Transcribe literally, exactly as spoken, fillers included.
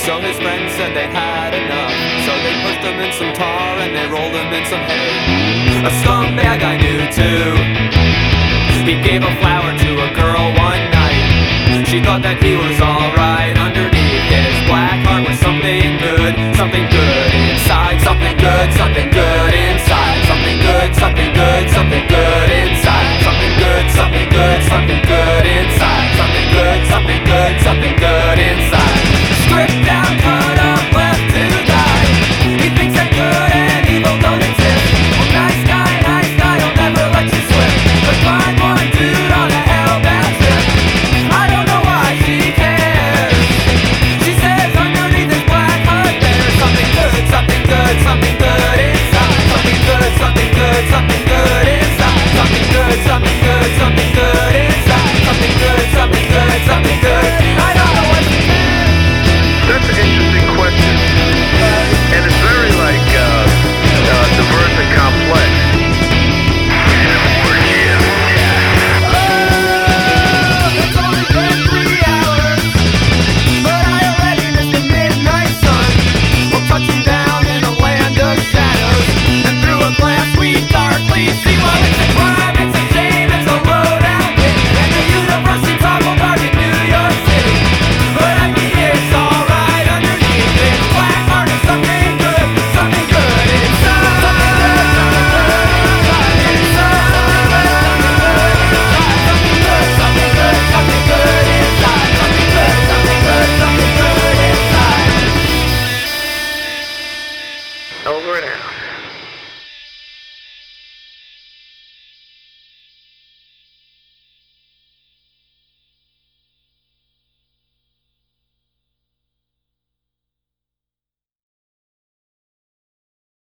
So his friends said they had enough, so they pushed him in some tar and they rolled him in some hay. A scumbag I knew too. He gave a flower to a girl one night. She thought that he was alright. Underneath his black heart was something good, something good inside, something good, something good inside, something good, something good, something good inside, something good, something good, something good inside, something good, something good, something good inside. Stripped down, cut up, left to die. He thinks that good and evil don't exist. Well, nice guy, nice guy, he'll never let you slip. But find one dude on a hell-bound trip. I don't know why she cares. She says underneath his black heart there's something good, something good, something good inside. Something good, something good, something good inside. Something good, something good, something good inside. Something good, something good, something good. I don't know what to do. That's an interesting question, and it's very like uh, uh, diverse and complex. It's only been three hours, but I already missed the midnight sun. We're touching down in a land of shadows, and through a glass we darkly see. Well, it's a crime, it's a shame, it's a low-down pit, and the University Toggle Park in New York City. But I mean it's alright underneath this black heart is something good, something good inside. Something good, something good inside. Something good, something good, something good inside. Something good, something good, something good inside. Over and out.